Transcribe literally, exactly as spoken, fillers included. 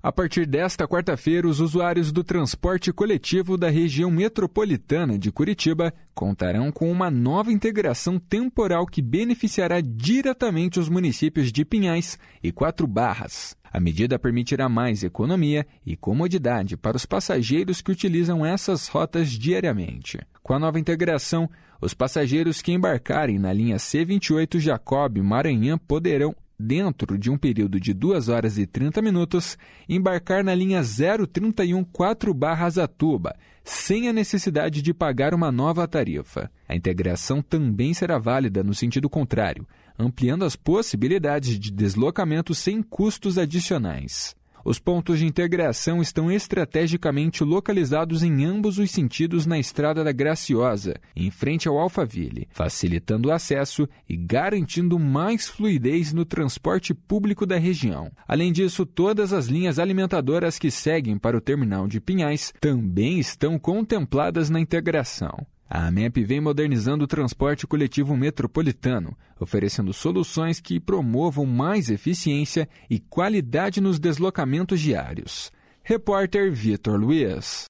A partir desta quarta-feira, os usuários do transporte coletivo da região metropolitana de Curitiba contarão com uma nova integração temporal que beneficiará diretamente os municípios de Pinhais e Quatro Barras. A medida permitirá mais economia e comodidade para os passageiros que utilizam essas rotas diariamente. Com a nova integração, os passageiros que embarcarem na linha C vinte e oito Jacob Maranhã poderão, dentro de um período de duas horas e trinta minutos, embarcar na linha zero trinta e um Quatro Barras Atuba, sem a necessidade de pagar uma nova tarifa. A integração também será válida no sentido contrário, ampliando as possibilidades de deslocamento sem custos adicionais. Os pontos de integração estão estrategicamente localizados em ambos os sentidos na Estrada da Graciosa, em frente ao Alphaville, facilitando o acesso e garantindo mais fluidez no transporte público da região. Além disso, todas as linhas alimentadoras que seguem para o terminal de Pinhais também estão contempladas na integração. A AMEP vem modernizando o transporte coletivo metropolitano, oferecendo soluções que promovam mais eficiência e qualidade nos deslocamentos diários. Repórter Vitor Luiz.